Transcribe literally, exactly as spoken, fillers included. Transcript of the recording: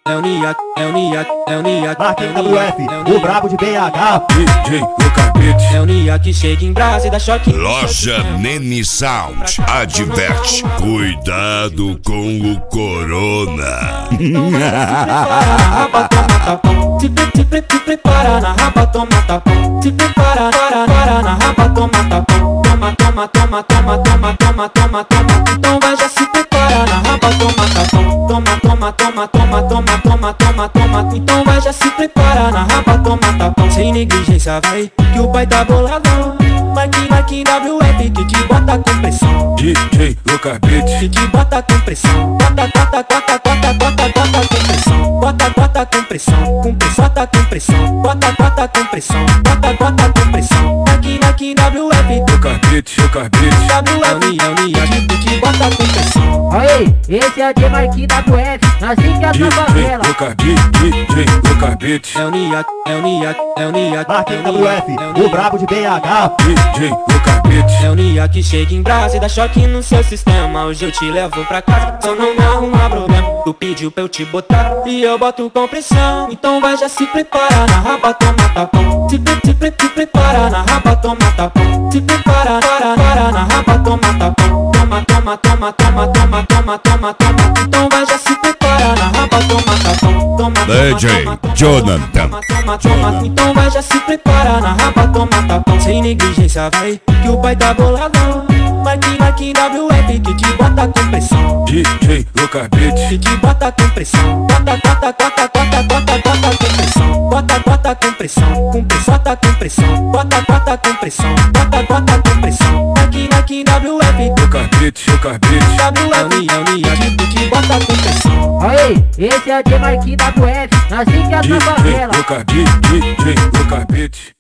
é o Niak, é o Niak, é o Niak. Marquinhos W F, o brabo de B H. D J Luca Beat, é o Niak que chega em brasa e dá choque. Loja Nene Sound adverte: cuidado com o corona. Se pre, se pre, se prepara na raba, toma tapão. Se prepara, para, para na raba, toma tapão. Toma, toma, toma, toma, toma, toma, toma, toma. Então vai, já se prepara na raba, toma tapão. Toma, toma, toma, toma, toma, toma, toma, toma. Então vai, já se prepara na raba, toma tapão. Sem negligência vai, que o pai tá boladão. Marquinhos, Marquinhos W F que te bota com pressão. D J Luca Beat, Que te bota com pressão. Bota, bota, bota, bota, bota, bota com pressão. Bota, bota com pressão. Com pressão, bota com pressão. Bota, bota com pressão. Bota, bota com pressão. Marquinhos, Marquinhos W F, Luca Beat, Luca Beat. W F, é o Niak que te bota com pressão. Aí, esse é de Marquinhos W F, assim que é D na J favela. Luca Beat, D J Luca Beat. É o Niak, é o Niak, é o Niak. Marquinhos W F, o brabo de B H. D J Luca Beat, É o Niak que chega em brasa e dá choque no seu sistema. Hoje eu te levo pra casa, só não me arruma problema. Tu pediu pra eu te botar e eu boto com pressão. Então vai, já se prepara na raba, toma tapão. Se pre, se pre, se prepara na raba, toma tapão. Se prepara, para, para na raba, toma tapão. Toma, toma, toma, toma, toma, toma, toma, toma. Então vai, já se prepara na raba, toma tapão. Toma, D J toma, toma, Jonathan. toma, toma, toma. Então vai, já se prepara na raba, toma tapão. Sem negligência vai, que o pai tá boladão. Marquinhos, Marquinhos W F que te bota com pressão. D J Luca Beat, Que te bota com pressão. Bota, bota, bota, bota, bota, bota com pressão. Bota, bota com pressão. Com pressão, bota com pressão. Bota, bota com pressão. Bota, bota com pressão. Marquinhos, Marquinhos W F, Luca Beat, Luca Beat. W F, é o Niak que te bota com pressão. Aí, esse é de Marquinhos W F, assim que é D na J favela. Luca Beat, D J Luca Beat.